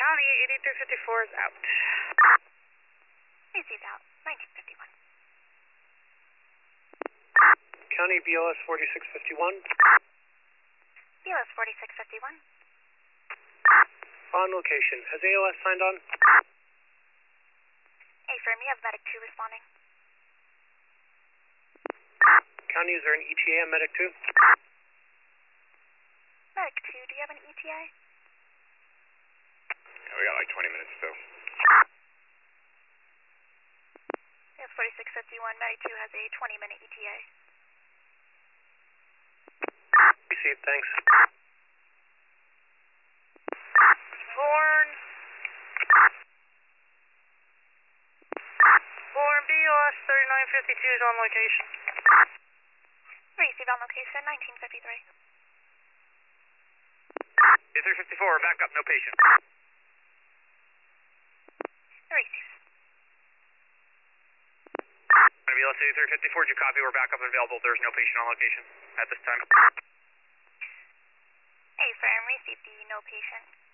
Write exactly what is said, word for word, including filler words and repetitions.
County, eighty-three fifty-four is out. Received out, nineteen fifty-one. County B O S forty-six fifty-one. B O S forty-six fifty-one. On location. Has A O S signed on? A-firm, you have Medic two responding. County, is there an E T A on Medic two? Medic two, do you have an E T A? Yeah, we got like twenty minutes still. B O S forty-six fifty-one, Medic two has a twenty minute E T A. Received, thanks. Born. Born B O S thirty-nine fifty-two is on location. Received on location, nineteen fifty-three. eighty-three fifty-four, back up, no patient. Received. B O S eighty-three fifty-four, did you copy? We're back up and available. There's no patient on location at this time. A-firm, received the no patient.